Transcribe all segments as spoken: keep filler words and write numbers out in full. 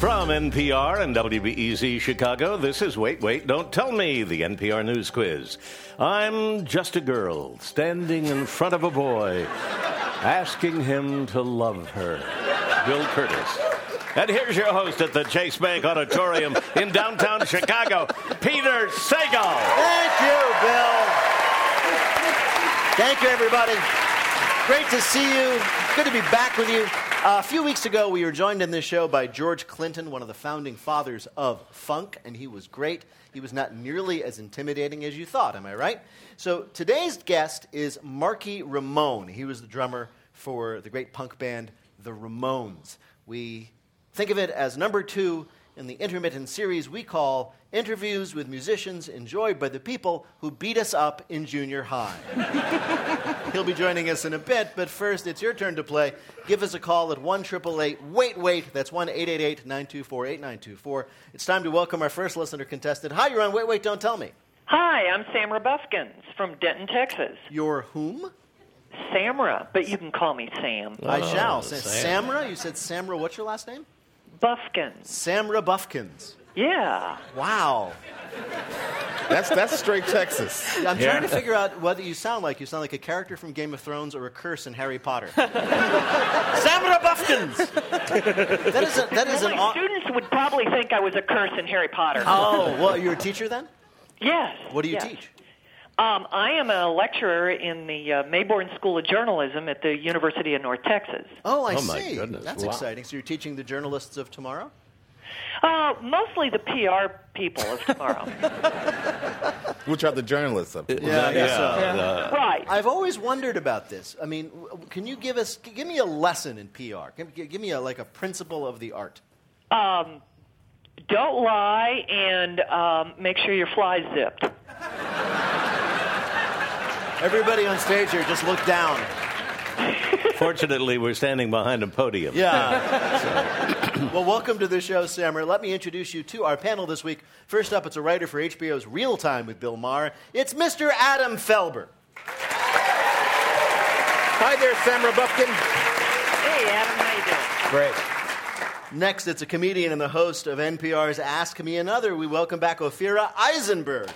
From N P R and W B E Z Chicago, this is Wait, Wait, Don't Tell Me, the N P R News Quiz. I'm just a girl standing in front of a boy, asking him to love her. Bill Curtis. And here's your host at the Chase Bank Auditorium in downtown Chicago, Peter Sagal. Thank you, Bill. Thank you, everybody. Great to see you. Good to be back with you. Uh, a few weeks ago, we were joined in this show by George Clinton, one of the founding fathers of funk, and he was great. He was not nearly as intimidating as you thought, am I right? So today's guest is Marky Ramone. He was the drummer for the great punk band, the Ramones. We think of it as number two in the intermittent series we call Interviews with Musicians Enjoyed by the People Who Beat Us Up in Junior High. He'll be joining us in a bit, but first, it's your turn to play. Give us a call at one eight eight eight, wait, wait. That's one eight eight eight, nine two four, eight nine two four. It's time to welcome our first listener contestant. Hi, you're on Wait, Wait, Don't Tell Me. Hi, I'm Samra Buskins from Denton, Texas. You're whom? Samra, but you can call me Sam. I Oh, shall. Sam. Samra? You said Samra. What's your last name? Buskins. Samra Buffkins. Yeah. Wow. That's that's straight Texas. I'm Yeah. trying to figure out what you sound like. You sound like a character from Game of Thrones or a curse in Harry Potter. Samra Buffkins! That is, a, that is Well, an... my Aw- students would probably think I was a curse in Harry Potter. oh, well, you're a teacher then? Yes. What do you yes. teach? Um, I am a lecturer in the uh, Mayborn School of Journalism at the University of North Texas. Oh, I Oh, see. my goodness. That's Wow. exciting. So you're teaching the journalists of tomorrow? Uh, mostly the P R people of tomorrow. Which are the journalists of it. Yeah, I guess so. uh, Right. I've always wondered about this. I mean, w- can you give us, g- give me a lesson in P R? Give, g- give me a, like a principle of the art. Um, don't lie and um, make sure your fly's zipped. Everybody on stage here, just look down. Fortunately, we're standing behind a podium. Yeah. Well, welcome to the show, Samra. Let me introduce you to our panel this week. First up, it's a writer for H B O's Real Time with Bill Maher. It's Mister Adam Felber. Hi there, Samra Buffkin. Hey, Adam, how you doing? Great. Next, it's a comedian and the host of N P R's Ask Me Another. We welcome back Ophira Eisenberg.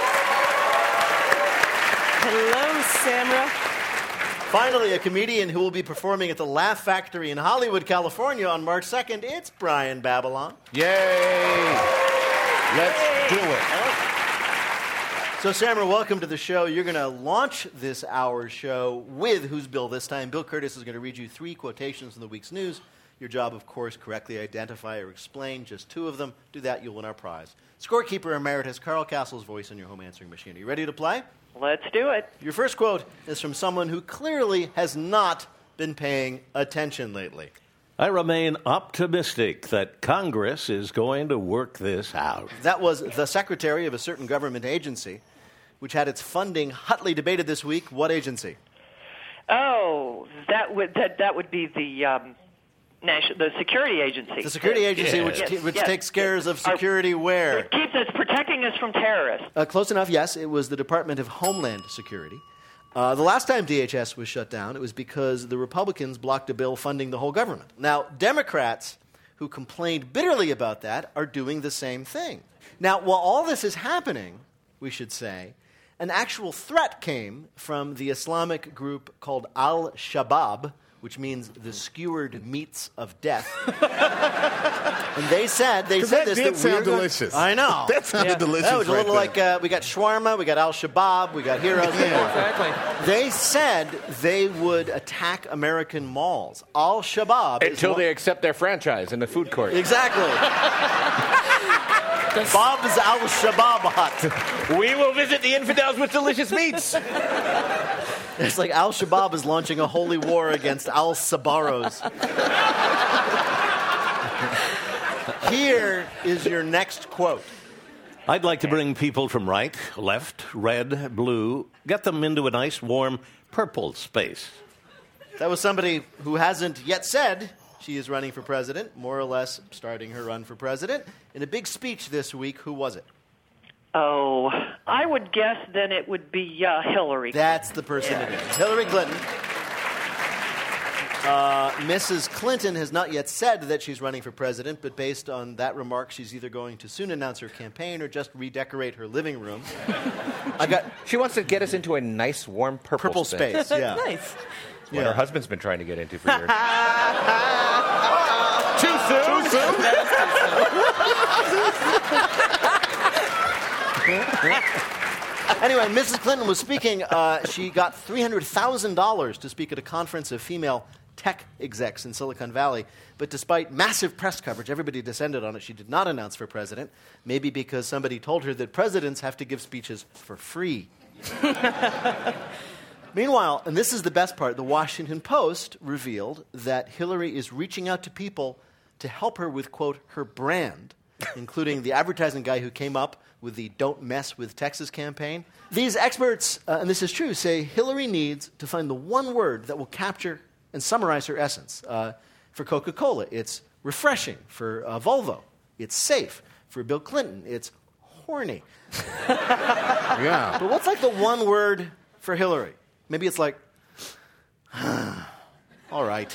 Hello, Samra. Finally, a comedian who will be performing at the Laugh Factory in Hollywood, California on March second. It's Brian Babylon. Yay. Let's do it. So, Samra, welcome to the show. You're going to launch this hour's show with Who's Bill this time. Bill Curtis is going to read you three quotations from the week's news. Your job, of course, correctly identify or explain just two of them. Do that, you'll win our prize. Scorekeeper Emeritus Carl Castle's voice on your home answering machine. Are you ready to play? Let's do it. Your first quote is from someone who clearly has not been paying attention lately. I remain optimistic that Congress is going to work this out. That was the secretary of a certain government agency, which had its funding hotly debated this week. What agency? Oh, that would that, that would be the um, national the security agency. The security agency, Yes. which, Yes, t- which yes. takes cares of Our- security where? It keeps us protecting us from terrorists. Uh, close enough, yes. It was the Department of Homeland Security. Uh, the last time D H S was shut down, it was because the Republicans blocked a bill funding the whole government. Now, Democrats who complained bitterly about that are doing the same thing. Now, while all this is happening, we should say, an actual threat came from the Islamic group called Al-Shabaab, which means the skewered meats of death. And they said, they said that this. did that sound we're gonna- delicious. I know. That sounded delicious. That was a right little there. like, uh, we got shawarma, we got Al-Shabaab, we got heroes. Exactly. They said they would attack American malls. Al-Shabaab is Until one- they accept their franchise in the food court. Exactly. Bob's Al-Shabaab hut. We will visit the infidels with delicious meats. It's like Al-Shabaab is launching a holy war against Al-Sabaros. Here is your next quote. I'd like to bring people from right, left, red, blue, get them into a nice, warm, purple space. That was somebody who hasn't yet said she is running for president, more or less starting her run for president. In a big speech this week, who was it? Oh, I would guess then it would be uh, Hillary. That's the person it is. Hillary Clinton. Uh, Missus Clinton has not yet said that she's running for president, but based on that remark, she's either going to soon announce her campaign or just redecorate her living room. I got She wants to get us into a nice, warm purple, purple space. Yeah. Nice. What Yeah. her husband's been trying to get into for years. Too soon? Too soon? Anyway, Missus Clinton was speaking. Uh, she got three hundred thousand dollars to speak at a conference of female tech execs in Silicon Valley. But despite massive press coverage, everybody descended on it. She did not announce for president, maybe because somebody told her that presidents have to give speeches for free. Meanwhile, and this is the best part, the Washington Post revealed that Hillary is reaching out to people to help her with, quote, her brand, including the advertising guy who came up with the Don't Mess with Texas campaign. These experts, uh, and this is true, say Hillary needs to find the one word that will capture and summarize her essence. Uh, for Coca-Cola, it's refreshing. For uh, Volvo, it's safe. For Bill Clinton, it's horny. Yeah. But what's like the one word for Hillary? Maybe it's like, all right.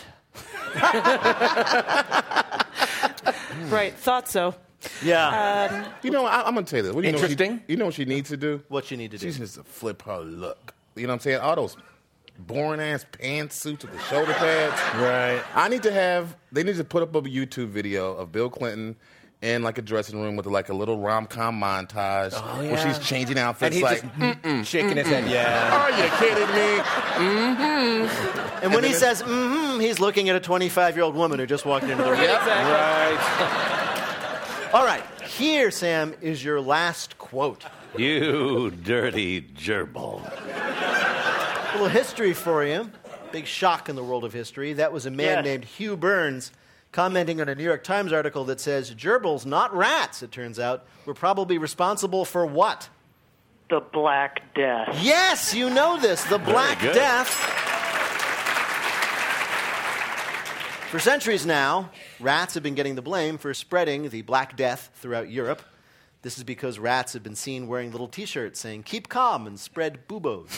Right. Thought so. Yeah. You know, I, I'm going to tell you this. What do you know what she- Interesting. you know what she needs to do? What you need to do. She needs to flip her look. You know what I'm saying? All those boring-ass pantsuits with the shoulder pads. Right. I need to have, they need to put up a YouTube video of Bill Clinton in like a dressing room with like a little rom-com montage Oh, where yeah. she's changing outfits And he's like, just shaking his head. Yeah. are you kidding me? And when he says, mm-hmm, he's looking at a twenty-five-year-old woman who just walked into the room. Right. All right, here, Sam, is your last quote. You dirty gerbil. A little history for you. Big shock in the world of history. That was a man Yeah. named Hugh Burns commenting on a New York Times article that says gerbils, not rats, it turns out, were probably responsible for what? The Black Death. Yes, you know this, the Black good. Death. For centuries now, rats have been getting the blame for spreading the Black Death throughout Europe. This is because rats have been seen wearing little T-shirts saying, keep calm and spread buboes.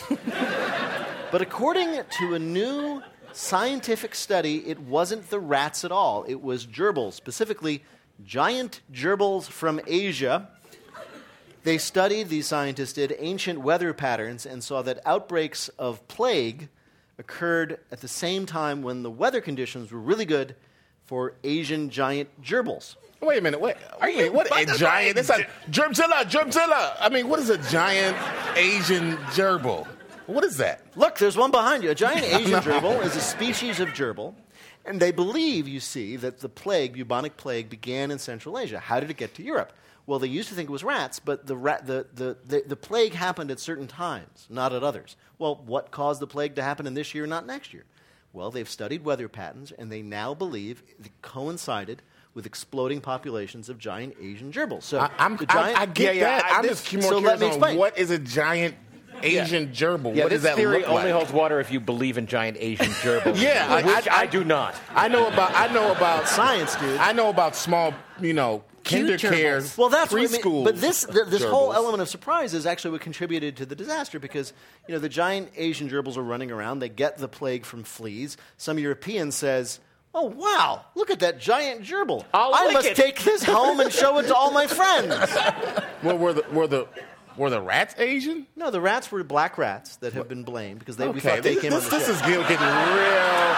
But according to a new scientific study, it wasn't the rats at all. It was gerbils, specifically giant gerbils from Asia. They studied, these scientists did, ancient weather patterns and saw that outbreaks of plague occurred at the same time when the weather conditions were really good for Asian giant gerbils. Wait a minute. Wait. Are you, what a giant? It's a gerbzilla, gerbzilla. I mean, what is a giant Asian gerbil? What is that? Look, there's one behind you. A giant Asian gerbil is a species of gerbil, and they believe, you see, that the plague, bubonic plague, began in Central Asia. How did it get to Europe? Well, they used to think it was rats, but the, rat, the, the, the, the plague happened at certain times, not at others. Well, what caused the plague to happen in this year, not next year? Well, they've studied weather patterns, and they now believe it coincided with exploding populations of giant Asian gerbils. So I, I'm, the giant, I, I get Yeah, yeah, that. I- I'm this- just more so let curious me on explain. what is a giant Asian gerbil? Yeah, what this does that theory look only like? holds water if you believe in giant Asian gerbils. Yeah, I- which I- I, do not. I know about. I know about science, dude. I know about small, you know, kinder Cute care, gerbils. Well, that's what I mean. preschool. But this th- this whole gerbils. element of surprise is actually what contributed to the disaster because you know the giant Asian gerbils are running around. They get the plague from fleas. Some European says, "Oh wow, look at that giant gerbil! I'll I lick must it." take this home and show it to all my friends." Well, were the were the were the rats Asian? No, the rats were black rats that have been blamed because they, we thought they this, came this, on the this show. is getting real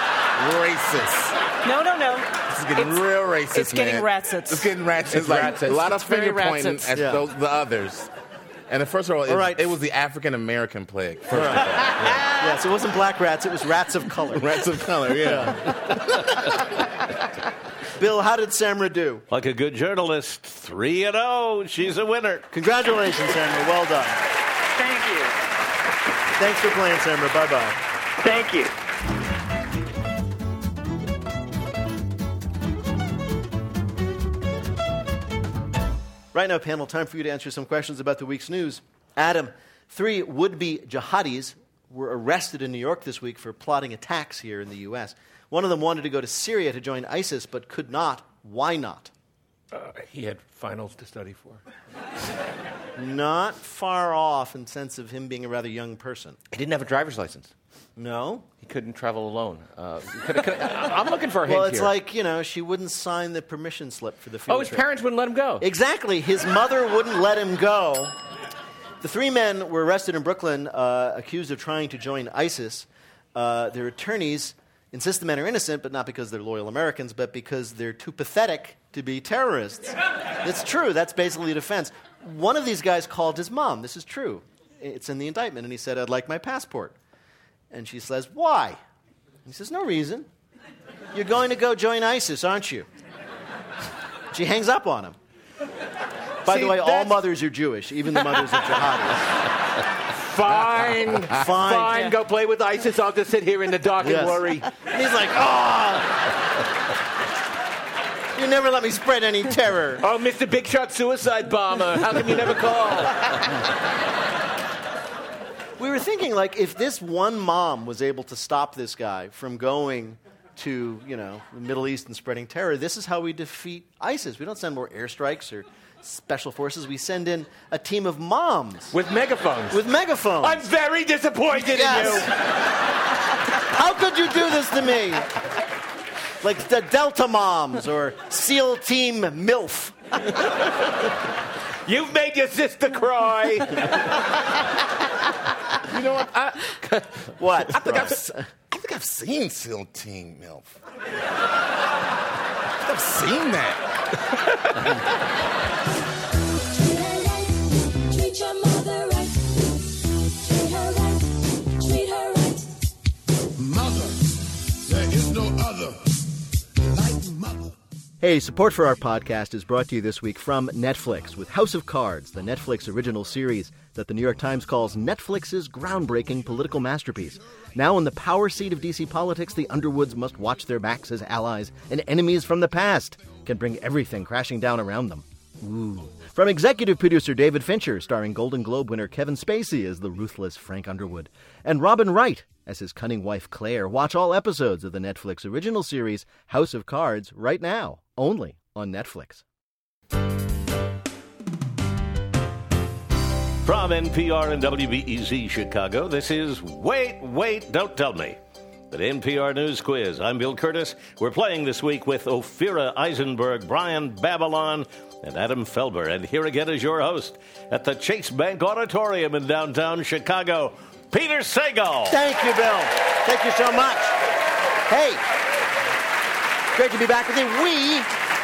racist. No, no, no. This is getting It's- real racist, it's getting man. ratsits. It's getting ratsits. It's like ratsits. a lot of It's very finger pointing ratsits. at Yeah. those, the others. And first of all, it, All right. it was the African American plague. First of all, Yes, it wasn't black rats; it was rats of color. rats of color. Yeah. Bill, how did Samra do? Like a good journalist, three and oh. She's a winner. Congratulations, Samra. Well done. Thank you. Thanks for playing, Samra. Bye bye. Thank you. Right now, panel, time for you to answer some questions about the week's news. Adam, three would-be jihadis were arrested in New York this week for plotting attacks here in the U S. One of them wanted to go to Syria to join ISIS, but could not. Why not? Uh, he had finals to study for. Not far off in sense of him being a rather young person. He didn't have a driver's license. No. He couldn't travel alone. Uh, could, could, I'm looking for a hint Well, it's here. like, you know, she wouldn't sign the permission slip for the field Oh, his trip. parents wouldn't let him go. Exactly. His mother wouldn't let him go. The three men were arrested in Brooklyn, uh, accused of trying to join ISIS. Uh, their attorneys insist the men are innocent, but not because they're loyal Americans, but because they're too pathetic to be terrorists. It's true. That's basically a defense. One of these guys called his mom. This is true. It's in the indictment. And he said, I'd like my passport. And she says, why? He says, no reason. You're going to go join ISIS, aren't you? She hangs up on him. By See, the way, all that's- mothers are Jewish, even the mothers of jihadis. Fine. Fine. Fine. Go play with ISIS. I'll just sit here in the dark Yes. and worry. And he's like, oh, you never let me spread any terror. Oh, Mister Big Shot Suicide Bomber. How come you never call? We were thinking, like, if this one mom was able to stop this guy from going to, you know, the Middle East and spreading terror, this is how we defeat ISIS. We don't send more airstrikes or special forces. We send in a team of moms With megaphones. with megaphones. I'm very disappointed Yes. in you. How could you do this to me? Like the Delta Moms or SEAL Team MILF. You've made your sister cry. You know what? I, What? I think I've, s- I think I've seen SEAL Team MILF. I've seen that. Treat your mother right. Treat her right. Treat her right. Mother, there is no other like mother. Hey, support for our podcast is brought to you this week from Netflix with House of Cards, the Netflix original series that the New York Times calls Netflix's groundbreaking political masterpiece. Now in the power seat of D C politics, the Underwoods must watch their backs as allies and enemies from the past can bring everything crashing down around them. Ooh. From executive producer David Fincher, starring Golden Globe winner Kevin Spacey as the ruthless Frank Underwood, and Robin Wright as his cunning wife Claire. Watch all episodes of the Netflix original series House of Cards right now, only on Netflix. From N P R and W B E Z Chicago, this is Wait, Wait, Don't Tell Me, the N P R News Quiz. I'm Bill Curtis. We're playing this week with Ophira Eisenberg, Brian Babylon, and Adam Felber. And here again is your host at the Chase Bank Auditorium in downtown Chicago, Peter Sagal. Thank you, Bill. Thank you so much. Hey, great to be back with you. We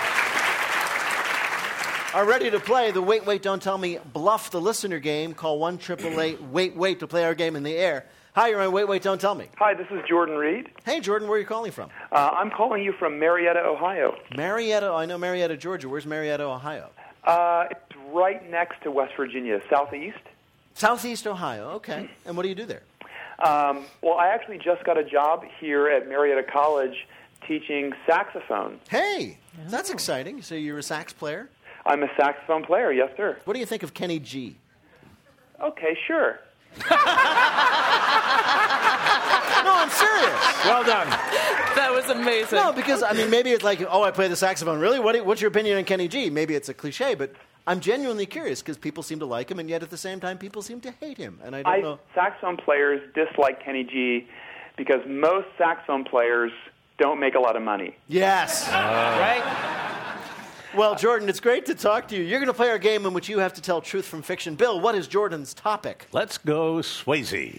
are ready to play the Wait, Wait, Don't Tell Me Bluff the Listener game. Call one eight eight eight, wait, wait to play our game in the air. Hi, you're on Wait, Wait, Don't Tell Me. Hi, this is Jordan Reed. Hey, Jordan, where are you calling from? Uh, I'm calling you from Marietta, Ohio. Marietta, I know Marietta, Georgia. Where's Marietta, Ohio? Uh, it's right next to West Virginia, southeast. Southeast Ohio, okay. And what do you do there? Um, well, I actually just got a job here at Marietta College teaching saxophone. Hey, that's exciting. So you're a sax player? I'm a saxophone player, yes, sir. What do you think of Kenny G? Okay, sure. No, I'm serious. Well done. That was amazing. No, because, I mean, maybe it's like, oh, I play the saxophone. Really? What, what's your opinion on Kenny G? Maybe it's a cliche, but I'm genuinely curious because people seem to like him, and yet at the same time, people seem to hate him. And I don't I, know. saxophone players dislike Kenny G because most saxophone players don't make a lot of money. Yes. Right? Well, Jordan, it's great to talk to you. You're going to play our game in which you have to tell truth from fiction. Bill, what is Jordan's topic? Let's go Swayze.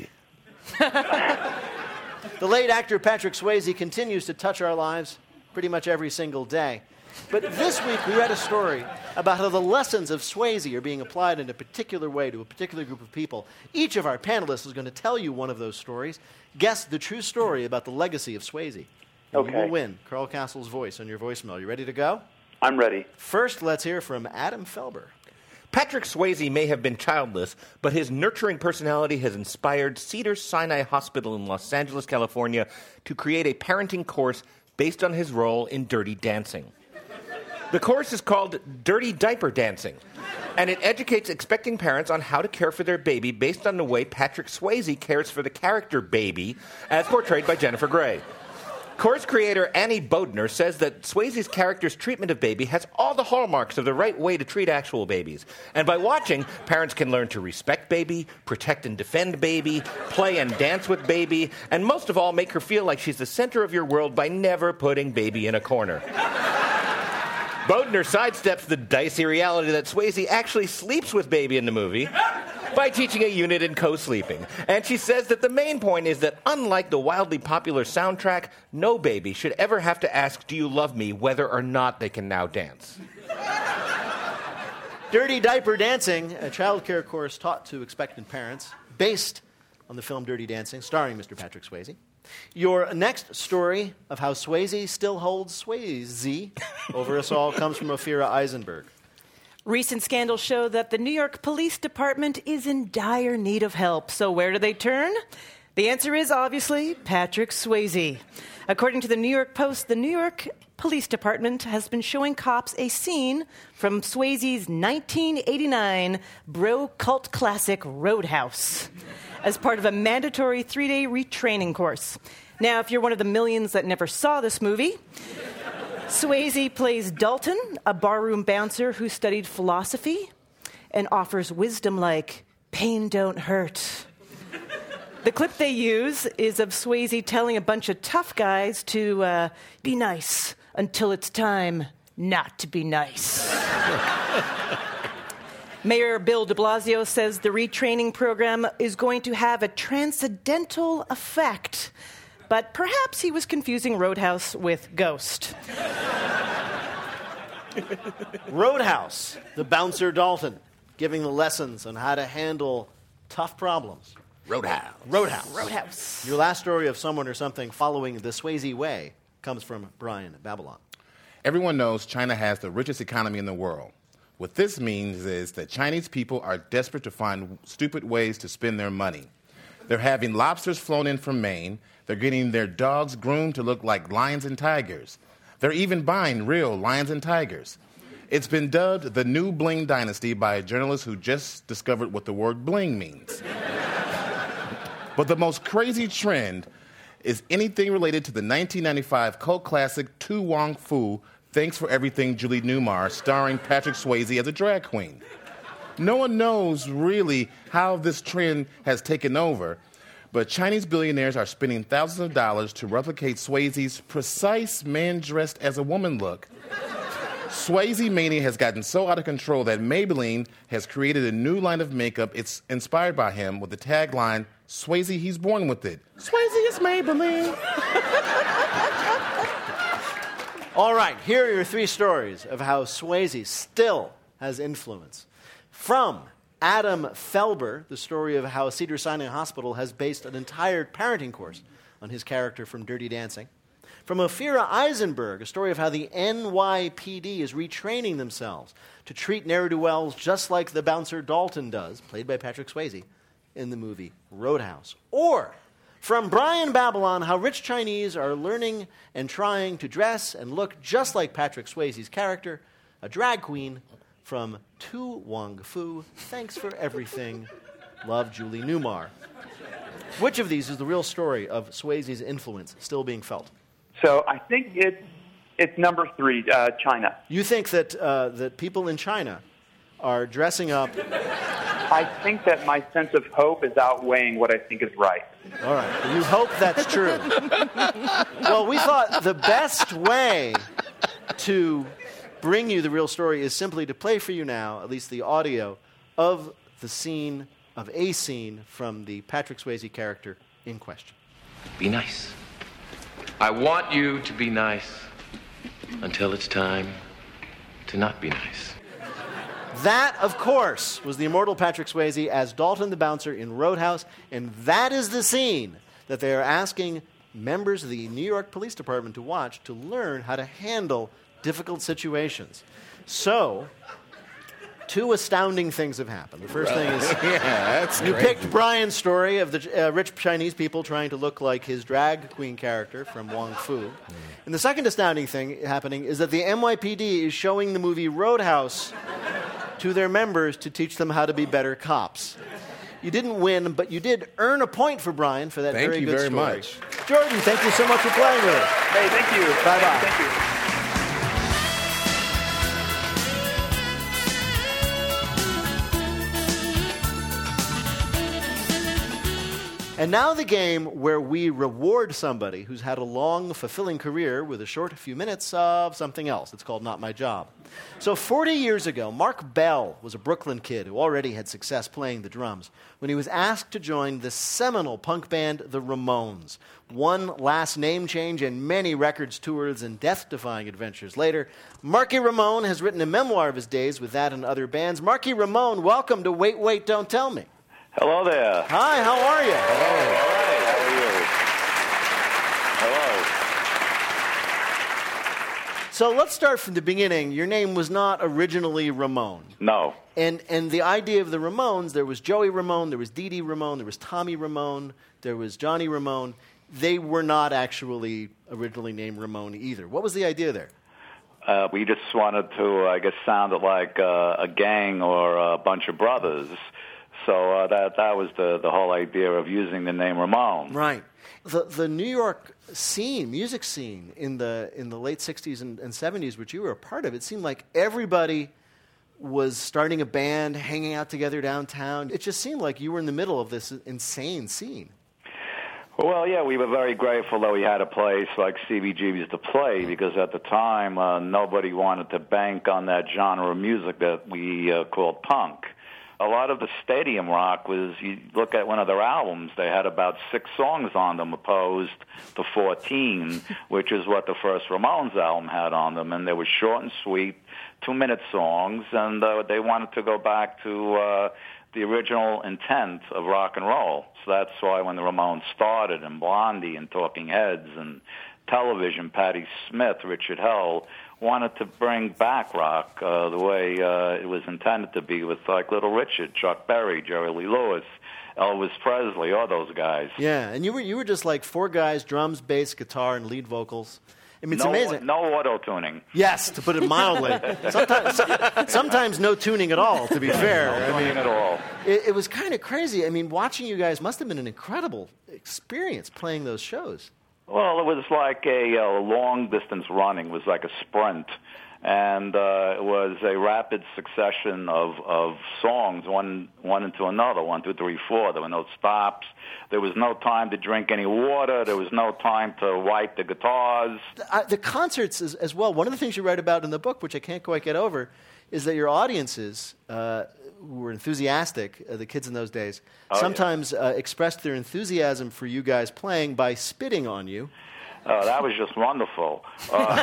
The late actor Patrick Swayze continues to touch our lives pretty much every single day. But this week we read a story about how the lessons of Swayze are being applied in a particular way to a particular group of people. Each of our panelists is going to tell you one of those stories. Guess the true story about the legacy of Swayze. And Okay. you will win Carl Castle's voice on your voicemail. You ready to go? I'm ready. First, let's hear from Adam Felber. Patrick Swayze may have been childless, but his nurturing personality has inspired Cedars-Sinai Hospital in Los Angeles, California, to create a parenting course based on his role in Dirty Dancing. The course is called Dirty Diaper Dancing, and it educates expecting parents on how to care for their baby based on the way Patrick Swayze cares for the character Baby, as portrayed by Jennifer Grey. Course creator Annie Bodner says that Swayze's character's treatment of Baby has all the hallmarks of the right way to treat actual babies. And by watching, parents can learn to respect Baby, protect and defend Baby, play and dance with Baby, and most of all, make her feel like she's the center of your world by never putting Baby in a corner. Bodner sidesteps the dicey reality that Swayze actually sleeps with Baby in the movie by teaching a unit in co-sleeping. And she says that the main point is that unlike the wildly popular soundtrack, no baby should ever have to ask, "Do you love me?" whether or not they can now dance. Dirty Diaper Dancing, a child care course taught to expectant parents, based on the film Dirty Dancing, starring Mister Patrick Swayze. Your next story of how Swayze still holds Swayze over us all comes from Ophira Eisenberg. Recent scandals show that the New York Police Department is in dire need of help. So where do they turn? The answer is obviously Patrick Swayze. According to the New York Post, the New York Police Department has been showing cops a scene from Swayze's nineteen eighty-nine bro cult classic Roadhouse as part of a mandatory three-day retraining course. Now, if you're one of the millions that never saw this movie, Swayze plays Dalton, a barroom bouncer who studied philosophy and offers wisdom like, pain don't hurt. The clip they use is of Swayze telling a bunch of tough guys to uh, be nice until it's time not to be nice. Mayor Bill de Blasio says the retraining program is going to have a transcendental effect. But perhaps he was confusing Roadhouse with Ghost. Roadhouse, the bouncer Dalton, giving the lessons on how to handle tough problems. Roadhouse. Roadhouse. Roadhouse. Your last story of someone or something following the Swayze way comes from Brian Babylon. Everyone knows China has the richest economy in the world. What this means is that Chinese people are desperate to find stupid ways to spend their money. They're having lobsters flown in from Maine. They're getting their dogs groomed to look like lions and tigers. They're even buying real lions and tigers. It's been dubbed the New Bling Dynasty by a journalist who just discovered what the word bling means. But the most crazy trend is anything related to the nineteen ninety-five cult classic Tu Wong Fu, Thanks for Everything, Julie Newmar, starring Patrick Swayze as a drag queen. No one knows really how this trend has taken over, but Chinese billionaires are spending thousands of dollars to replicate Swayze's precise man-dressed-as-a-woman look. Swayze mania has gotten so out of control that Maybelline has created a new line of makeup. It's inspired by him with the tagline, Swayze, he's born with it. Swayze is Maybelline. All right, here are your three stories of how Swayze still has influence. From Adam Felber, the story of how Cedars-Sinai Hospital has based an entire parenting course on his character from Dirty Dancing. From Ophira Eisenberg, a story of how the N Y P D is retraining themselves to treat ne'er-do-wells just like the bouncer Dalton does, played by Patrick Swayze, in the movie Roadhouse. Or from Brian Babylon, how rich Chinese are learning and trying to dress and look just like Patrick Swayze's character, a drag queen, from Tu Wong Fu, Thanks for Everything, Love Julie Newmar. Which of these is the real story of Swayze's influence still being felt? So I think it's, it's number three, uh, China. You think that, uh, that people in China are dressing up... I think that my sense of hope is outweighing what I think is right. All right. You hope that's true. Well, we thought the best way to bring you the real story is simply to play for you now, at least the audio, of the scene, of a scene from the Patrick Swayze character in question. Be nice. I want you to be nice until it's time to not be nice. That, of course, was the immortal Patrick Swayze as Dalton the Bouncer in Roadhouse, and that is the scene that they are asking members of the New York Police Department to watch to learn how to handle difficult situations. So, two astounding things have happened. The first thing is yeah, that's you crazy. picked Brian's story of the uh, rich Chinese people trying to look like his drag queen character from Wong Fu. Mm. And the second astounding thing happening is that the N Y P D is showing the movie Roadhouse to their members to teach them how to be better cops. You didn't win, but you did earn a point for Brian for that Thank very you good very story. much. Jordan, thank you so much for playing with us. Hey, thank you. Bye-bye. Thank you. And now the game where we reward somebody who's had a long, fulfilling career with a short few minutes of something else. It's called Not My Job. So forty years ago, Mark Bell was a Brooklyn kid who already had success playing the drums when he was asked to join the seminal punk band, the Ramones. One last name change and many records, tours, and death-defying adventures later, Marky Ramone has written a memoir of his days with that and other bands. Marky Ramone, welcome to Wait, Wait, Don't Tell Me. Hello there. Hi, how are you? Hello. All right. How are you? Hello. So let's start from the beginning. Your name was not originally Ramone. No. And and the idea of the Ramones, there was Joey Ramone, there was Dee Dee Ramone, there was Tommy Ramone, there was Johnny Ramone. They were not actually originally named Ramone either. What was the idea there? Uh, we just wanted to, I guess, sound like uh, a gang or a bunch of brothers. So uh, that that was the, the whole idea of using the name Ramone. Right. The the New York scene, music scene in the in the late sixties and, and seventies, which you were a part of, it seemed like everybody was starting a band, hanging out together downtown. It just seemed like you were in the middle of this insane scene. Well, yeah, we were very grateful that we had a place like C B G B's to play, because at the time uh, nobody wanted to bank on that genre of music that we uh, called punk. A lot of the stadium rock was, you look at one of their albums, they had about six songs on them opposed to fourteen, which is what the first Ramones album had on them. And they were short and sweet, two-minute songs, and uh, they wanted to go back to uh, the original intent of rock and roll. So that's why when the Ramones started, and Blondie and Talking Heads and television, Patti Smith, Richard Hell, wanted to bring back rock uh, the way uh, it was intended to be, with like Little Richard, Chuck Berry, Jerry Lee Lewis, Elvis Presley, all those guys. Yeah, and you were you were just like four guys, drums, bass, guitar, and lead vocals. I mean, it's no, amazing. No auto-tuning. Yes, to put it mildly. sometimes, sometimes no tuning at all, to be fair. No I tuning mean, at all. It, it was kind of crazy. I mean, watching you guys must have been an incredible experience playing those shows. Well, it was like a uh, long-distance running. It was like a sprint. And uh, it was a rapid succession of, of songs, one one into another, one, two, three, four. There were no stops. There was no time to drink any water. There was no time to wipe the guitars. Uh, the concerts as, as well. One of the things you write about in the book, which I can't quite get over, is that your audiences, uh, who were enthusiastic, uh, the kids in those days, oh, sometimes uh, expressed their enthusiasm for you guys playing by spitting on you. Oh, that was just wonderful. Uh,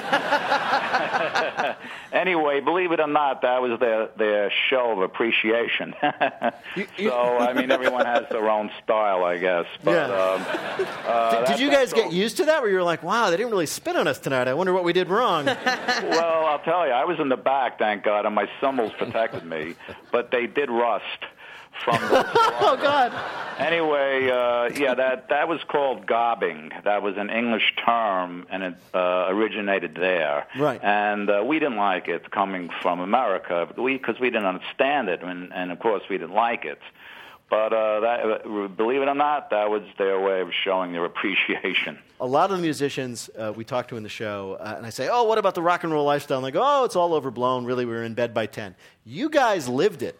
anyway, believe it or not, that was their, their show of appreciation. So, I mean, everyone has their own style, I guess. But, Yeah. um, uh, Did, that- did you that's guys get all. used to that, where you were like, wow, they didn't really spit on us tonight. I wonder what we did wrong? Well, I'll tell you, I was in the back, thank God, and my cymbals protected me, but they did rust from the... Oh, God. Anyway, uh, yeah, that, that was called gobbing. That was an English term, and it uh, originated there. Right. And uh, we didn't like it coming from America, because we, 'cause we didn't understand it, and, and, of course, we didn't like it. But uh, that, believe it or not, that was their way of showing their appreciation. A lot of the musicians uh, we talk to in the show, uh, and I say, oh, what about the rock and roll lifestyle? And they go, oh, it's all overblown. Really, we were in bed by ten. You guys lived it.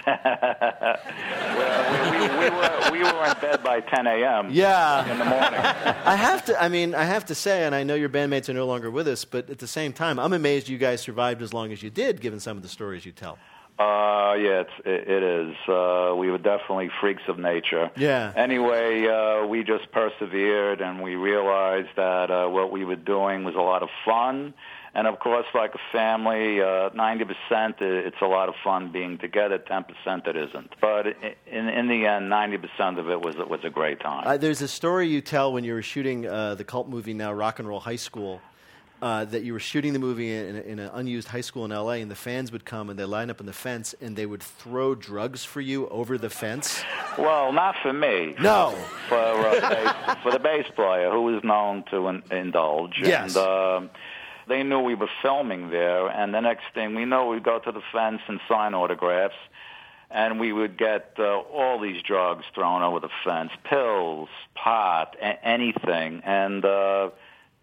Well, we, we, we, were, we were in bed by ten a.m. Yeah. in the morning. I have to, I mean, I have to say, and I know your bandmates are no longer with us, but at the same time, I'm amazed you guys survived as long as you did, given some of the stories you tell. Uh, yeah, it's, it, it is. Uh, we were definitely freaks of nature. Yeah. Anyway, uh, we just persevered, and we realized that uh, what we were doing was a lot of fun. And, of course, like a family, uh, ninety percent it's a lot of fun being together, ten percent it isn't. But in, in the end, ninety percent of it was, was a great time. Uh, there's a story you tell when you were shooting uh, the cult movie now, Rock and Roll High School, uh, that you were shooting the movie in, in an unused high school in L A, and the fans would come and they'd line up on the fence and they would throw drugs for you over the fence. Well, not for me. No. For, uh, bass, for the bass player, who was known to in, indulge. Yes. And, uh, they knew we were filming there, and the next thing we know, we'd go to the fence and sign autographs, and we would get uh, all these drugs thrown over the fence, pills, pot, a- anything. And uh,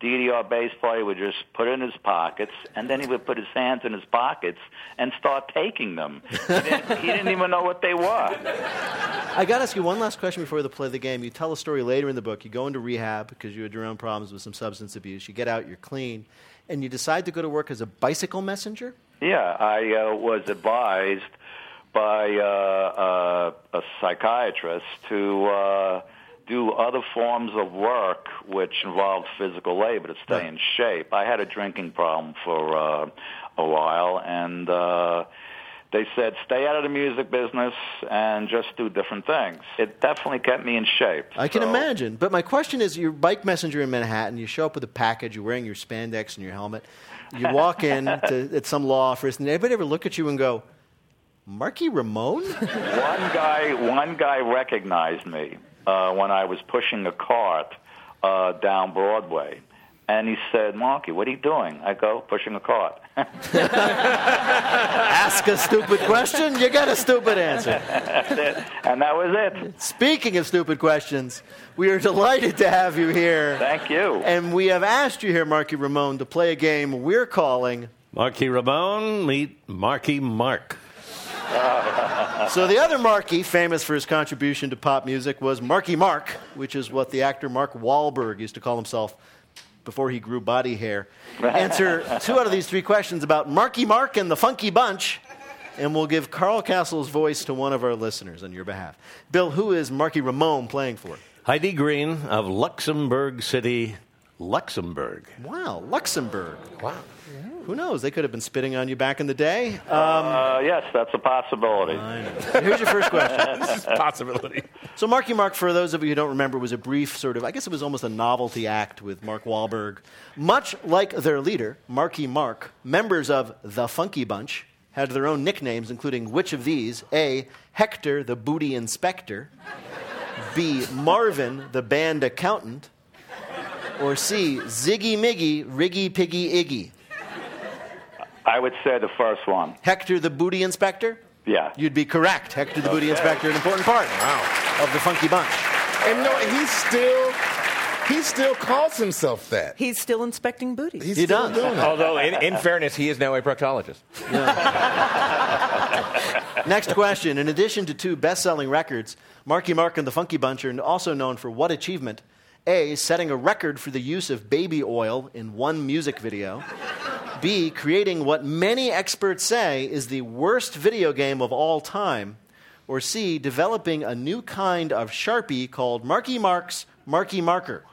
D D R bass player would just put it in his pockets, and then he would put his hands in his pockets and start taking them. He didn't, he didn't even know what they were. I got to ask you one last question before we play the game. You tell a story later in the book. You go into rehab because you had your own problems with some substance abuse. You get out, you're clean, and you decide to go to work as a bicycle messenger? Yeah, I uh, was advised by uh, uh, a psychiatrist to uh, do other forms of work which involved physical labor to stay in shape. I had a drinking problem for uh, a while, and uh, they said, stay out of the music business and just do different things. It definitely kept me in shape. I can So- imagine. But my question is, you're bike messenger in Manhattan. You show up with a package. You're wearing your spandex and your helmet. You walk in to, at some law office, and anybody ever look at you and go, Marky Ramone? One guy, one guy recognized me uh, when I was pushing a cart uh, down Broadway, and he said, "Marky, what are you doing?" I go, "Pushing a cart." Ask a stupid question, you get a stupid answer. And that was it. Speaking of stupid questions, we are delighted to have you here. Thank you. And we have asked you here, Marky Ramone, to play a game we're calling Marky Ramone, meet Marky Mark. So the other Marky, famous for his contribution to pop music, was Marky Mark, which is what the actor Mark Wahlberg used to call himself before he grew body hair. Answer two out of these three questions about Marky Mark and the Funky Bunch, and we'll give Carl Castle's voice to one of our listeners on your behalf. Bill, who is Marky Ramone playing for? Heidi Green of Luxembourg City, Luxembourg. Wow, Luxembourg. Wow. Who knows? They could have been spitting on you back in the day. Um, uh, yes, that's a possibility. I know. Here's your first question. Possibility. So Marky Mark, for those of you who don't remember, was a brief sort of, I guess it was almost a novelty act with Mark Wahlberg. Much like their leader, Marky Mark, members of the Funky Bunch had their own nicknames, including which of these? A, Hector, the booty inspector. B, Marvin, the band accountant. Or C, Ziggy Miggy, Riggy Piggy Iggy. I would say the first one. Hector, the booty inspector? Yeah. You'd be correct. Hector, the booty Okay. inspector, an important part Wow. of the Funky Bunch. And you know, he still, he still calls himself that. He's still inspecting booties. He's He still does. doing it. Although, in, in fairness, he is now a proctologist. Next question. In addition to two best-selling records, Marky Mark and the Funky Bunch are also known for what achievement? A, setting a record for the use of baby oil in one music video. B, creating what many experts say is the worst video game of all time. Or C, developing a new kind of Sharpie called Marky Mark's Marky Marker.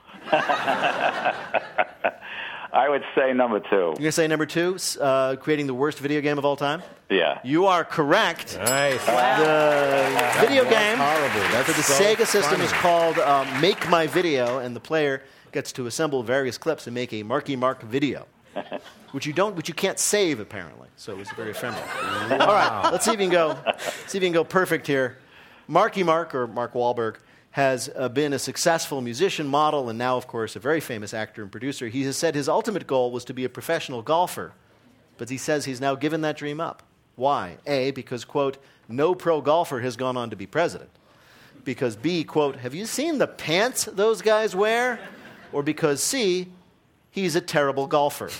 I would say number two. You're going to say number two, uh, creating the worst video game of all time? Yeah. You are correct. Nice. The video game horrible. That's for the so Sega system funny. is called uh, Make My Video, and the player gets to assemble various clips and make a Marky Mark video, which you don't, which you can't save apparently. So it was very ephemeral. All right, let's see if you can go. See if you can go perfect here. Marky Mark, or Mark Wahlberg, has uh, been a successful musician, model, and now, of course, a very famous actor and producer. He has said his ultimate goal was to be a professional golfer, but he says he's now given that dream up. Why? A, because, quote, no pro golfer has gone on to be president. Because B, quote, have you seen the pants those guys wear? Or because C, he's a terrible golfer.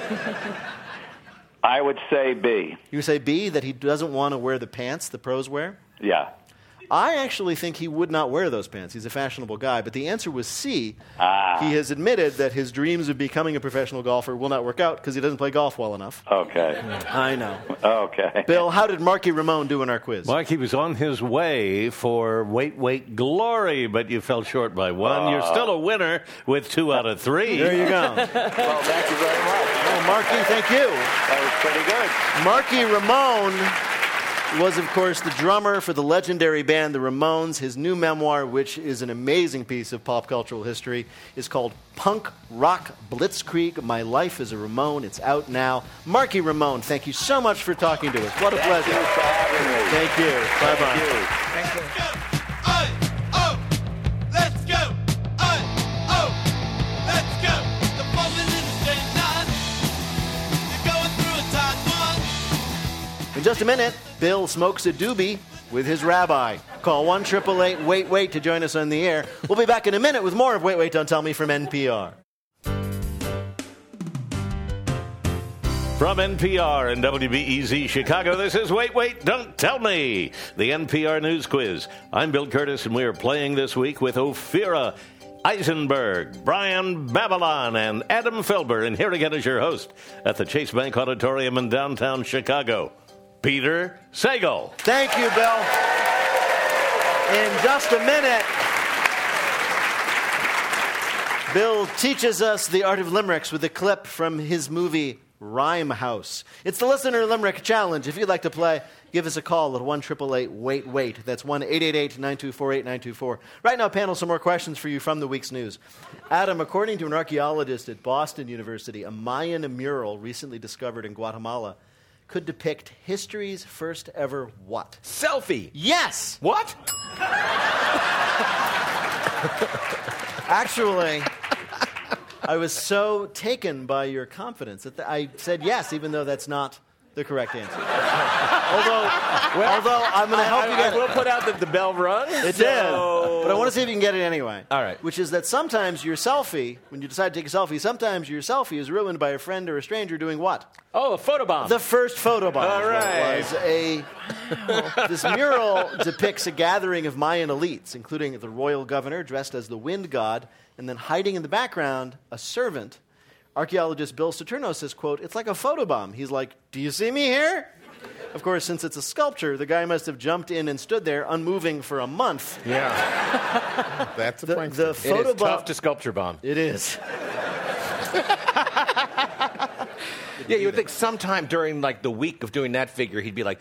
I would say B. You say B, that he doesn't want to wear the pants the pros wear? Yeah. I actually think he would not wear those pants. He's a fashionable guy. But the answer was C. Ah. He has admitted that his dreams of becoming a professional golfer will not work out because he doesn't play golf well enough. Okay. I know. Okay. Bill, how did Marky Ramone do in our quiz? Marky was on his way for Wait, Wait, Glory, but you fell short by one. You're still a winner with two out of three. There you go. Well, thank you very much. Oh, Marky, thank you. That was pretty good. Marky Ramone was, of course, the drummer for the legendary band The Ramones. His new memoir, which is an amazing piece of pop cultural history, is called Punk Rock Blitzkrieg, My Life as a Ramone. It's out now. Marky Ramone, thank you so much for talking to us. What a Thank pleasure. you for having me. Thank you. Bye-bye. Thank you. Let's go! Oh, oh, let's go! The moment in the straight line. You're going through a tight one. In just a minute, Bill smokes a doobie with his rabbi. Call one eight eight eight wait wait to join us on the air. We'll be back in a minute with more of Wait, Wait, Don't Tell Me from N P R. From N P R and W B E Z Chicago, this is Wait, Wait, Don't Tell Me, the N P R News Quiz. I'm Bill Curtis, and we are playing this week with Ophira Eisenberg, Brian Babylon, and Adam Felber. And here again is your host at the Chase Bank Auditorium in downtown Chicago, Peter Sagal. Thank you, Bill. In just a minute, Bill teaches us the art of limericks with a clip from his movie Rhyme House. It's the Listener Limerick Challenge. If you'd like to play, give us a call at one eight eight eight wait wait. That's one eight eight eight nine two four eight nine two four. Right now, panel, some more questions for you from the week's news. Adam, according to an archaeologist at Boston University, a Mayan mural recently discovered in Guatemala could depict history's first ever what? Selfie. Yes! What? Actually, I was so taken by your confidence that th- I said yes, even though that's not the correct answer. although, well, although I'm going to help I, you get I it. will put out that the bell rung. It so... did. But I want to see if you can get it anyway. All right. Which is that sometimes your selfie, when you decide to take a selfie, sometimes your selfie is ruined by a friend or a stranger doing what? Oh, a photobomb. The first photobomb. All right. Was a, this mural depicts a gathering of Mayan elites, including the royal governor dressed as the wind god, and then hiding in the background, a servant. Archaeologist Bill Saturno says, quote, "It's like a photobomb." He's like, "Do you see me here?" Of course, since it's a sculpture, the guy must have jumped in and stood there unmoving for a month. Yeah. That's a The, prankster. the It is photobomb. tough to sculpture bomb. It is. Yeah, you would think sometime during like the week of doing that figure, he'd be like,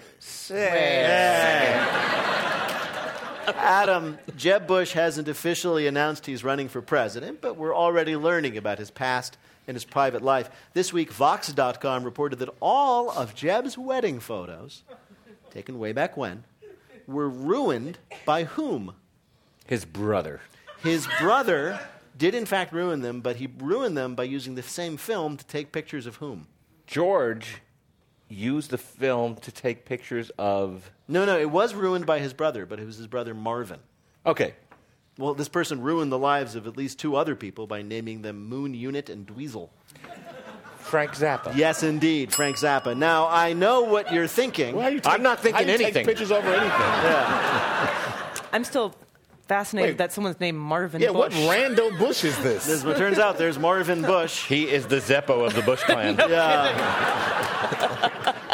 Adam, Jeb Bush hasn't officially announced he's running for president, but we're already learning about his past and his private life. This week, Vox dot com reported that all of Jeb's wedding photos, taken way back when, were ruined by whom? his brother. His brother did, in fact, ruin them, but he ruined them by using the same film to take pictures of whom? George used the film to take pictures of... No, no, it was ruined by his brother, but it was his brother Marvin. Okay. Well, this person ruined the lives of at least two other people by naming them Moon Unit and Dweezil. Frank Zappa. Yes, indeed, Frank Zappa. Now, I know what you're thinking. Well, you take, I'm not thinking how you anything. Take pictures over anything. Yeah. I'm still fascinated Wait. that someone's named Marvin Yeah, Bush. what rando Bush is this? As it turns out, there's Marvin Bush. He is the Zeppo of the Bush clan. Yeah.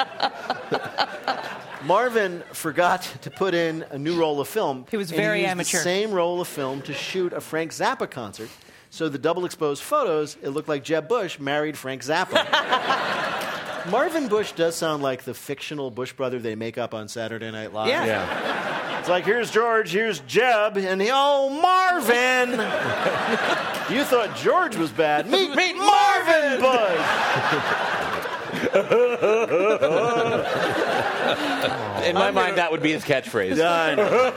Marvin forgot to put in a new roll of film. He was and very he used amateur. the same roll of film to shoot a Frank Zappa concert. So the double exposed photos, it looked like Jeb Bush married Frank Zappa. Marvin Bush does sound like the fictional Bush brother they make up on Saturday Night Live. Yeah. Yeah. It's like, here's George, here's Jeb, and he, oh, Marvin! You thought George was bad. Meet, meet Marvin Bush! In my mind, that would be his catchphrase. Done.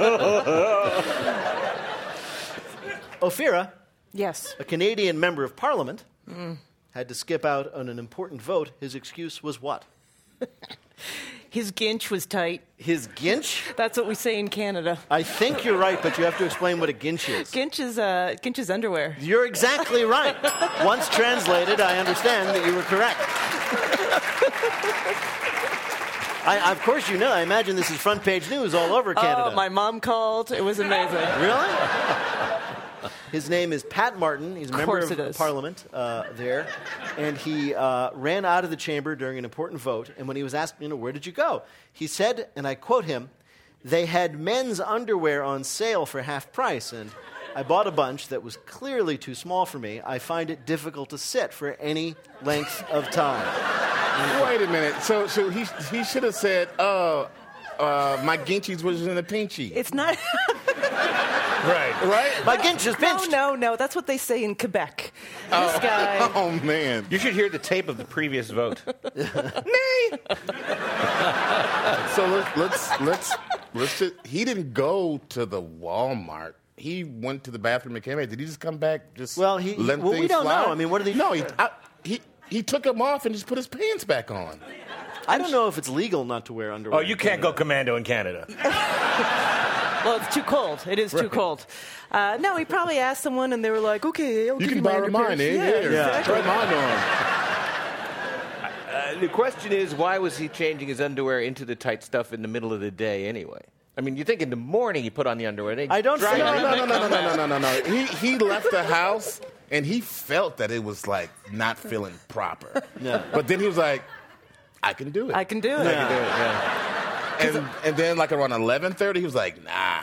Ophira, Yes. a Canadian member of Parliament, had to skip out on an important vote. His excuse was what? His ginch was tight. His ginch? That's what we say in Canada. I think you're right, but you have to explain what a ginch is. Ginch is, uh, ginch is underwear. You're exactly right. Once translated, I understand that you were correct. I, of course you know. I imagine this is front page news all over Canada. Oh, my mom called. It was amazing. Really? His name is Pat Martin. He's a member course of it is. Parliament uh, there. And he uh, ran out of the chamber during an important vote. And when he was asked, you know, where did you go? He said, and I quote him, "They had men's underwear on sale for half price. And I bought a bunch that was clearly too small for me. I find it difficult to sit for any length of time." Wait a minute. So, so he he should have said, "Oh, uh, my Ginchies was in a pinchy." It's not. Right. Right. My ginch is No, pinched. no, no. That's what they say in Quebec. This guy. Oh man. You should hear the tape of the previous vote. So let, let's let's let's just, he didn't go to the Walmart. He went to the bathroom and came back. Did he just come back? Just Well, he- let well, we things don't fly? know. I mean, what are they- No, he I, he he took them off and just put his pants back on. I don't know if it's legal not to wear underwear. Oh, you can't go commando in Canada. Well, it's too cold. It is too cold. Uh, no, he probably asked someone, and they were like, "Okay, I'll You give can my borrow underpants." mine, eh? Yeah, Here, exactly. try mine on. Uh, Uh, the question is, why was he changing his underwear into the tight stuff in the middle of the day anyway? I mean, you think in the morning you put on the underwear. They I don't dry think- it No, out, no, no, they no, no, come no, back. no, no, no, no. He he left the house and he felt that it was like not feeling proper. Yeah. But then he was like, I can do it. I can do it. I can do it, yeah. and and then like around eleven thirty, he was like, nah.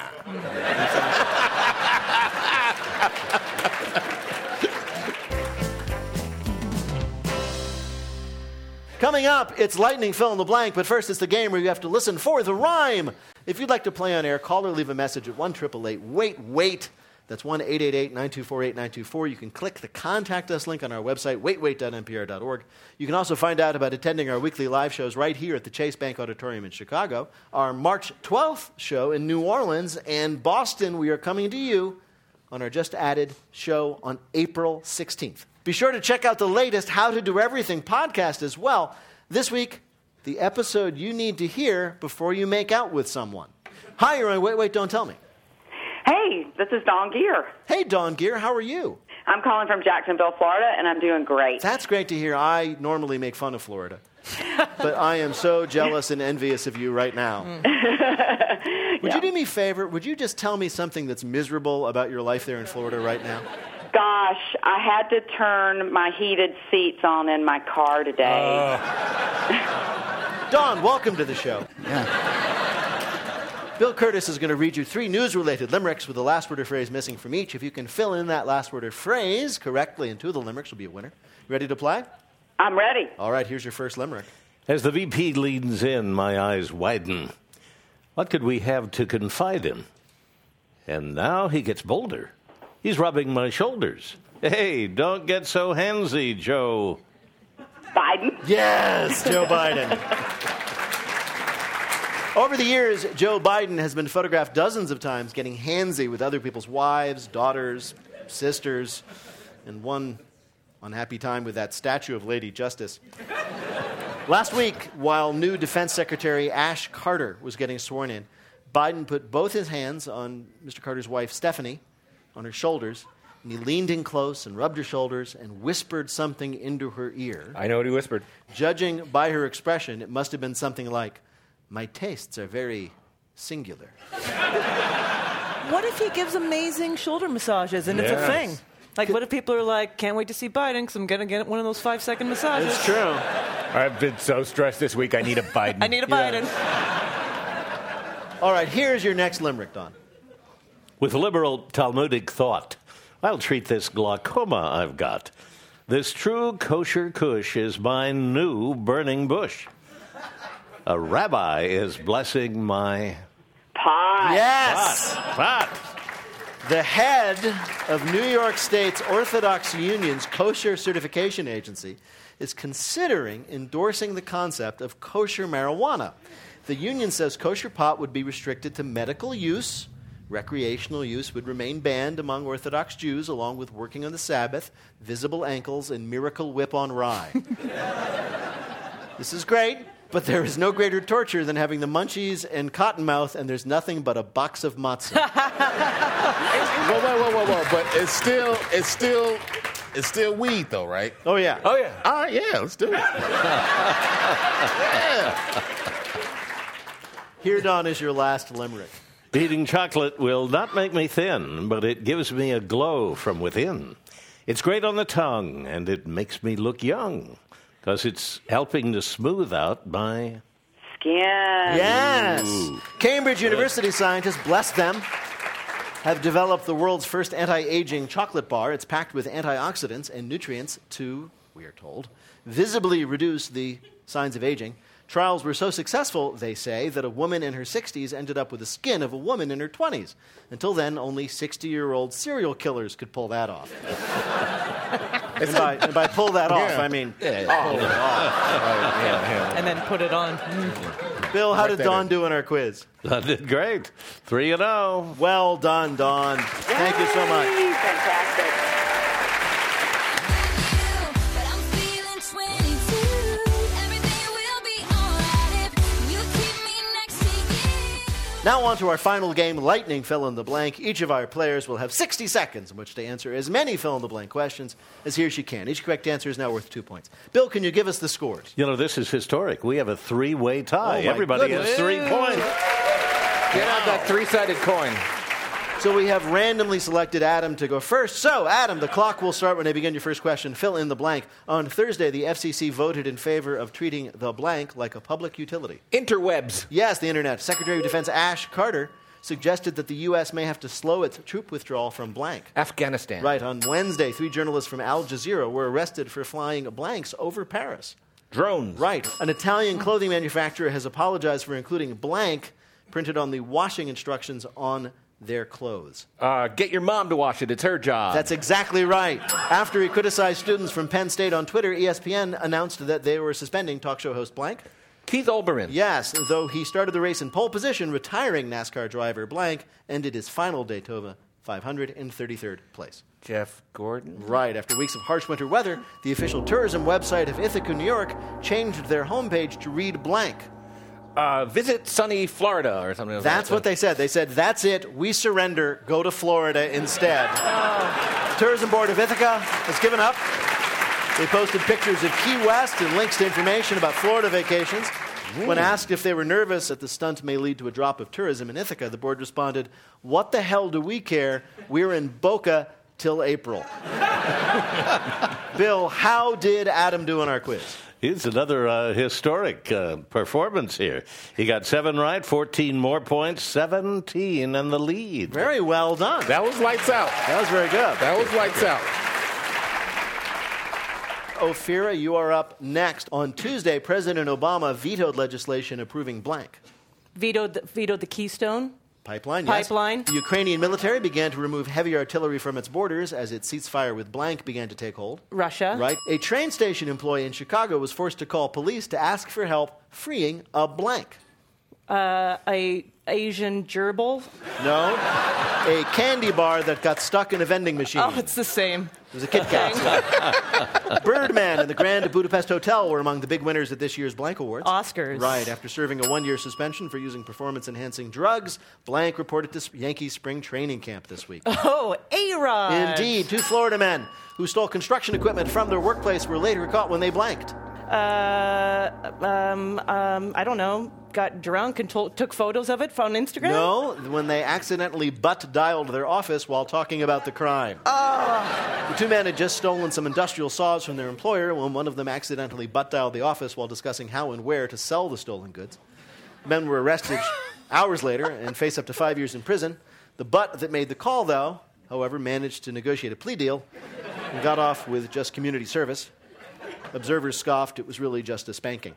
Coming up, it's Lightning Fill in the Blank, but first it's the game where you have to listen for the rhyme. If you'd like to play on air, call or leave a message at one eight eight eight, wait, wait. That's one eight eight eight, nine two four, eight nine two four. You can click the Contact Us link on our website, wait wait dot n p r dot org. You can also find out about attending our weekly live shows right here at the Chase Bank Auditorium in Chicago, our March twelfth show in New Orleans, and Boston. We are coming to you on our just added show on April sixteenth. Be sure to check out the latest How to Do Everything podcast as well. This week, the episode you need to hear before you make out with someone. Hi, you're on Wait, Wait, Don't Tell Me. Hey, this is Dawn Gear. Hey, Dawn Gear, how are you? I'm calling from Jacksonville, Florida, and I'm doing great. That's great to hear. I normally make fun of Florida, but I am so jealous and envious of you right now. Would you do me a favor? Would you just tell me something that's miserable about your life there in Florida right now? Gosh, I had to turn my heated seats on in my car today. Dawn, welcome to the show. Bill Curtis is going to read you three news-related limericks with the last word or phrase missing from each. If you can fill in that last word or phrase correctly in two of the limericks, you'll be a winner. You ready to play? I'm ready. All right, here's your first limerick. As the V P leans in, my eyes widen. What could we have to confide in? And now he gets bolder. He's rubbing my shoulders. Hey, don't get so handsy, Joe. Biden? Yes, Joe Biden. Over the years, Joe Biden has been photographed dozens of times getting handsy with other people's wives, daughters, sisters, and one unhappy time with that statue of Lady Justice. Last week, while new Defense Secretary Ash Carter was getting sworn in, Biden put both his hands on Mister Carter's wife, Stephanie, on her shoulders, and he leaned in close and rubbed her shoulders and whispered something into her ear. I know what he whispered. Judging by her expression, it must have been something like, "My tastes are very singular." What if he gives amazing shoulder massages and it's Yes. a thing? Like, what if people are like, can't wait to see Biden because I'm going to get one of those five-second massages? It's true. I've been so stressed this week, I need a Biden. I need a Biden. All right, here's your next limerick, Don. With liberal Talmudic thought, I'll treat this glaucoma I've got. This true kosher kush is my new burning bush. A rabbi is blessing my Pot. Yes! pot. The head of New York State's Orthodox Union's Kosher Certification Agency is considering endorsing the concept of kosher marijuana. The union says kosher pot would be restricted to medical use. Recreational use would remain banned among Orthodox Jews, along with working on the Sabbath, visible ankles, and miracle whip on rye. This is great, but there is no greater torture than having the munchies and cottonmouth, and there's nothing but a box of matzah. Whoa, whoa, whoa, whoa, whoa! But it's still, it's still, it's still weed, though, right? Oh, yeah. Oh, yeah. All right, yeah, let's do it. yeah. Here, Don, is your last limerick. Eating chocolate will not make me thin, but it gives me a glow from within. It's great on the tongue, and it makes me look young, because it's helping to smooth out my... Skin. Yes. Cambridge University scientists, bless them, have developed the world's first anti-aging chocolate bar. It's packed with antioxidants and nutrients to, we are told, visibly reduce the signs of aging. Trials were so successful, they say, that a woman in her sixties ended up with the skin of a woman in her twenties. Until then, only sixty-year-old serial killers could pull that off. and, by, and by pull that off, Yeah. I mean Yeah. pull it off. And then put it on. Bill, how Write did that Dawn in. do in our quiz? I did great. Three and oh. Well done, Dawn. Thank you so much. Yay, Fantastic. But I'm feeling twenty-two. Everything will be alright if you keep me next to you. Now on to our final game, Lightning Fill in the Blank. Each of our players will have sixty seconds in which to answer as many fill in the blank questions as he or she can. Each correct answer is now worth two points. Bill, can you give us the scores? You know, this is historic. We have a three-way tie. Oh, my Everybody goodness. has three points. Get out that three-sided coin. So we have randomly selected Adam to go first. So, Adam, the clock will start when I begin your first question. Fill in the blank. On Thursday, the F C C voted in favor of treating the blank like a public utility. Interwebs. Yes, the Internet. Secretary of Defense Ash Carter suggested that the U S may have to slow its troop withdrawal from blank. Afghanistan. Right. On Wednesday, three journalists from Al Jazeera were arrested for flying blanks over Paris. Drones. Right. An Italian clothing manufacturer has apologized for including blank printed on the washing instructions on their clothes. Uh, get your mom to wash it. It's her job. That's exactly right. After he criticized students from Penn State on Twitter, E S P N announced that they were suspending talk show host blank. Keith Olbermann. Yes, though he started the race in pole position, retiring NASCAR driver blank ended his final Daytona five hundred in thirty-third place. Jeff Gordon. Right. After weeks of harsh winter weather, the official tourism website of Ithaca, New York, changed their homepage to read blank. Uh, visit sunny Florida or something like that. That's what they said. They said, that's it. We surrender. Go to Florida instead. Oh. Tourism Board of Ithaca has given up. They posted pictures of Key West and links to information about Florida vacations. Mm. When asked if they were nervous that the stunt may lead to a drop of tourism in Ithaca, the board responded, what the hell do we care? We're in Boca till April. Bill, how did Adam do on our quiz? It's another uh, historic uh, performance here. He got seven right, fourteen more points, seventeen in the lead. Very well done. That was lights out. That was very good. That was lights out. Ophira, you are up next. On Tuesday, President Obama vetoed legislation approving blank. Vetoed the, vetoed the Keystone Pipeline, yes. Pipeline. The Ukrainian military began to remove heavy artillery from its borders as its ceasefire with blank began to take hold. Russia. Right. A train station employee in Chicago was forced to call police to ask for help freeing a blank. Uh, a Asian gerbil. No. A candy bar that got stuck in a vending machine. Oh, it's the same. It was a Kit Kat. Birdman and the Grand Budapest Hotel were among the big winners at this year's Blank Awards. Oscars. Right. After serving a one-year suspension for using performance-enhancing drugs, Blank reported to Yankees spring training camp this week. Oh, A-Rod. Indeed. Two Florida men who stole construction equipment from their workplace were later caught when they blanked. Uh, um, um, I don't know. Got drunk and to- took photos of it on Instagram? No, when they accidentally butt-dialed their office while talking about the crime. Oh. The two men had just stolen some industrial saws from their employer when one of them accidentally butt-dialed the office while discussing how and where to sell the stolen goods. The men were arrested hours later and face up to five years in prison. The butt that made the call, though, however, managed to negotiate a plea deal and got off with just community service. Observers scoffed it was really just a spanking.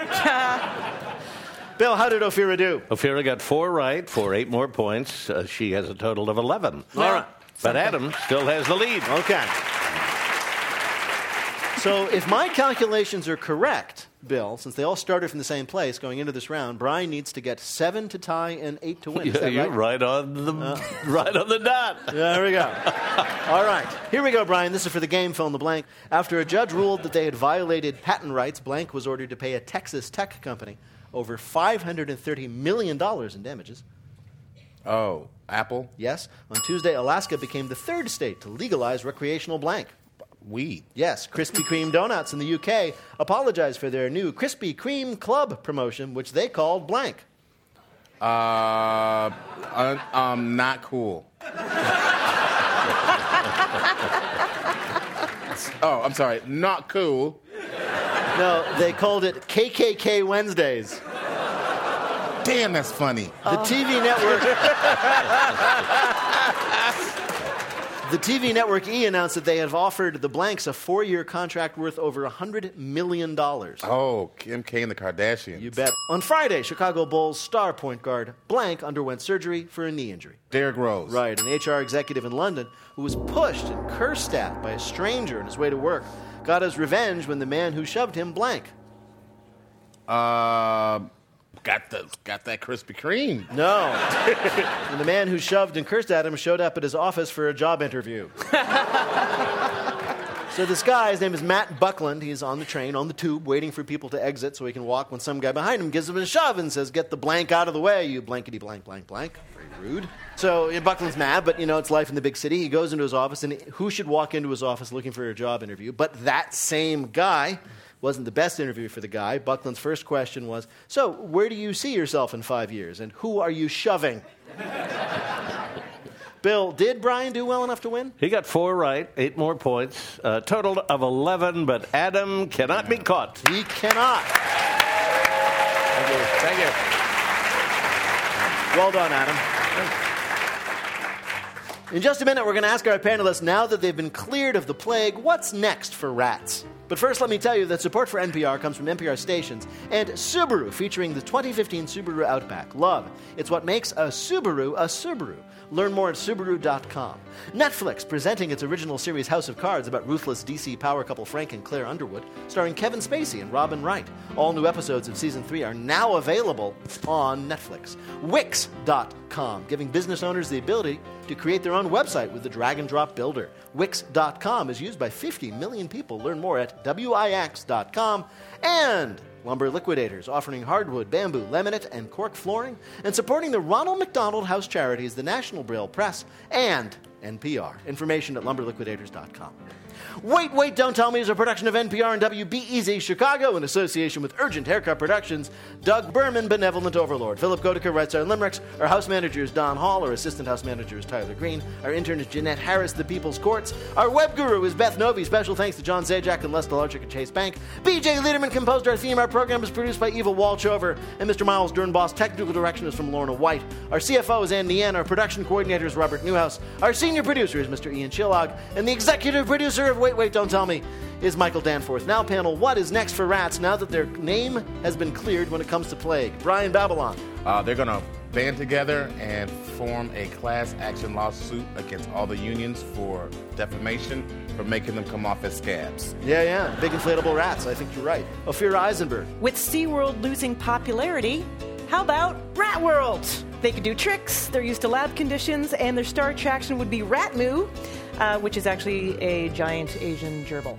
Bill, how did Ophira do? Ophira got four right for eight more points. Uh, she has a total of eleven. All right. But Adam still has the lead. Okay. So if my calculations are correct, Bill, since they all started from the same place going into this round, Brian needs to get seven to tie and eight to win. Is Yeah, that you're right? right on the right on the dot. There we go. All right. Here we go, Brian. This is for the game, fill in the blank. After a judge ruled that they had violated patent rights, Blank was ordered to pay a Texas tech company over five hundred thirty million dollars in damages. Oh, Apple? Yes. On Tuesday, Alaska became the third state to legalize recreational blank. Weed. Yes. Krispy Kreme Donuts in the U K apologized for their new Krispy Kreme Club promotion, which they called blank. Uh, un, um, not cool. Oh, I'm sorry. Not cool. No, they called it K K K Wednesdays. Damn, that's funny. The T V network. The T V network E announced that they have offered the Blanks a four-year contract worth over one hundred million dollars. Oh, Kim K and the Kardashians. You bet. On Friday, Chicago Bulls star point guard Blank underwent surgery for a knee injury. Derrick Rose. Right, an H R executive in London who was pushed and cursed at by a stranger on his way to work got his revenge when the man who shoved him blank. Uh, got the got that Krispy Kreme. No. And the man who shoved and cursed at him showed up at his office for a job interview. So this guy, his name is Matt Buckland. He's on the train, on the tube, waiting for people to exit so he can walk when some guy behind him gives him a shove and says, "Get the blank out of the way, you blankety blank blank blank." Very rude. So yeah, Buckland's mad, but you know, it's life in the big city. He goes into his office, and who should walk into his office looking for a job interview but that same guy? Wasn't the best interview for the guy. Buckland's first question was, "So, where do you see yourself in five years, and who are you shoving?" Bill, did Brian do well enough to win? He got four right, eight more points, a total of eleven, but Adam cannot be caught. He cannot. Thank you. Thank you. Well done, Adam. In just a minute, we're going to ask our panelists, now that they've been cleared of the plague, what's next for rats? But first, let me tell you that support for N P R comes from N P R stations and Subaru, featuring the twenty fifteen Subaru Outback. Love. It's what makes a Subaru a Subaru. Learn more at Subaru dot com. Netflix, presenting its original series House of Cards about ruthless D C power couple Frank and Claire Underwood, starring Kevin Spacey and Robin Wright. All new episodes of Season three are now available on Netflix. Wix dot com, giving business owners the ability to create their own website with the drag-and-drop builder. Wix dot com is used by fifty million people. Learn more at Wix dot com. And Lumber Liquidators, offering hardwood, bamboo, laminate, and cork flooring, and supporting the Ronald McDonald House Charities, the National Braille Press, and N P R. Information at lumber liquidators dot com. Wait, Wait, Don't Tell Me is a production of N P R and W B E Z Chicago in association with Urgent Haircut Productions. Doug Berman, Benevolent Overlord. Philip Godeker writes our limericks. Our house manager is Don Hall. Our assistant house manager is Tyler Green. Our intern is Jeanette Harris, the People's Courts. Our web guru is Beth Novi. Special thanks to John Zajac and Les DeLarchick and Chase Bank. B J Liederman composed our theme. Our program is produced by Eva Walchover. And Mister Miles Dernboss. Technical direction is from Lorna White. Our C F O is Ann Nien. Our production coordinator is Robert Newhouse. Our senior producer is Mister Ian Chillog. And the executive producer of Wait, Wait, Don't Tell Me is Michael Danforth. Now, panel, what is next for rats now that their name has been cleared when it comes to plague? Brian Babylon. Uh, they're going to band together and form a class action lawsuit against all the unions for defamation for making them come off as scabs. Yeah, yeah. Big inflatable rats. I think you're right. Ophira Eisenberg. With SeaWorld losing popularity, how about Rat World? They could do tricks, they're used to lab conditions, and their star attraction would be Rat Moo, uh, which is actually a giant Asian gerbil.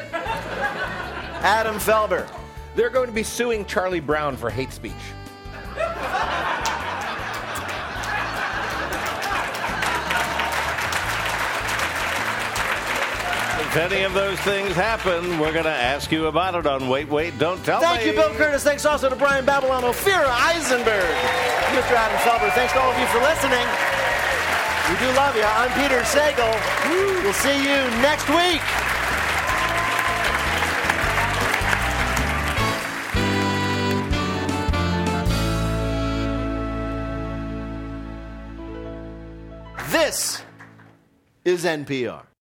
Adam Felber. They're going to be suing Charlie Brown for hate speech. If any of those things happen, we're going to ask you about it on Wait, Wait, Don't Tell Thank Me. you, Bill Curtis. Thanks also to Brian Babylon, Ophira Eisenberg, Mister Adam Felber. Thanks to all of you for listening. We do love you. I'm Peter Sagal. We'll see you next week. This is N P R.